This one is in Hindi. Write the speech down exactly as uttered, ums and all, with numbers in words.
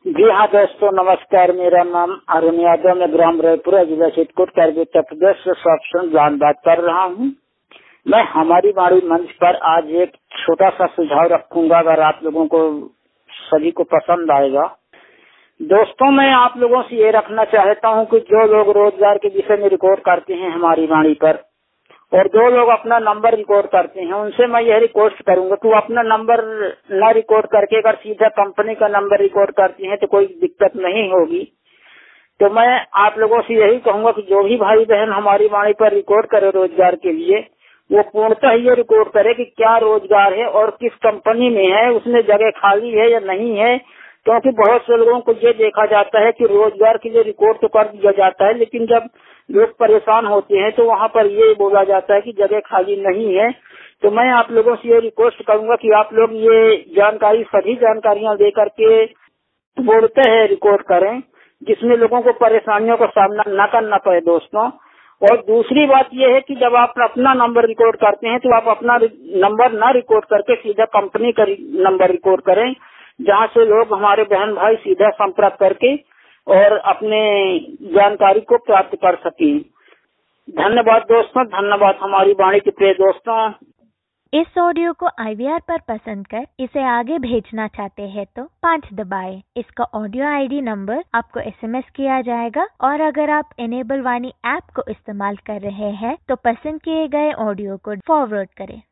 जी हाँ दोस्तों, नमस्कार। मेरा नाम अरुण यादव, मैं ग्राम रायपुर जिला चित्रकूट करगिल उत्तर प्रदेश से ऑप्शन जान बात कर रहा हूँ। मैं हमारी बाड़ी मंच पर आज एक छोटा सा सुझाव रखूंगा, अगर आप लोगों को सभी को पसंद आएगा। दोस्तों, मैं आप लोगों से ये रखना चाहता हूँ कि जो लोग रोजगार के विषय में रिकॉर्ड करते हैं हमारी वाणी पर, और जो लोग अपना नंबर रिकॉर्ड करते हैं, उनसे मैं यह रिक्वेस्ट करूंगा कि वो अपना नंबर न रिकॉर्ड करके अगर सीधा कंपनी का नंबर रिकॉर्ड करती हैं तो कोई दिक्कत नहीं होगी। तो मैं आप लोगों से यही कहूंगा कि जो भी भाई बहन हमारी वाणी पर रिकॉर्ड करे रोजगार के लिए, वो पूर्णतः ये रिकॉर्ड करे कि क्या रोजगार है और किस कंपनी में है, उसमें जगह खाली है या नहीं है। क्योंकि बहुत से लोगों को ये देखा जाता है कि रोजगार के लिए रिकॉर्ड तो कर दिया जाता है, लेकिन जब लोग परेशान होते हैं तो वहाँ पर ये बोला जाता है कि जगह खाली नहीं है। तो मैं आप लोगों से ये रिक्वेस्ट करूंगा कि आप लोग ये जानकारी, सभी जानकारियां दे करके बोलते हैं रिकॉर्ड करें, जिसमें लोगों को परेशानियों का सामना न करना पड़े दोस्तों। और दूसरी बात यह है कि जब आप अपना नंबर रिकॉर्ड करते हैं तो आप अपना नंबर न रिकॉर्ड करके सीधा कंपनी का नंबर रिकॉर्ड करें, जहां से लोग, हमारे बहन भाई, सीधा संपर्क करके और अपने जानकारी को प्राप्त कर सकें। धन्यवाद दोस्तों, धन्यवाद हमारी वाणी के प्रिय दोस्तों। इस ऑडियो को आई वी आर पर पसंद कर इसे आगे भेजना चाहते हैं तो पाँच दबाएं। इसका ऑडियो आई डी नंबर आपको एस एम एस किया जाएगा, और अगर आप इनेबल वाणी ऐप को इस्तेमाल कर रहे हैं तो पसंद किए गए ऑडियो को फॉरवर्ड करें।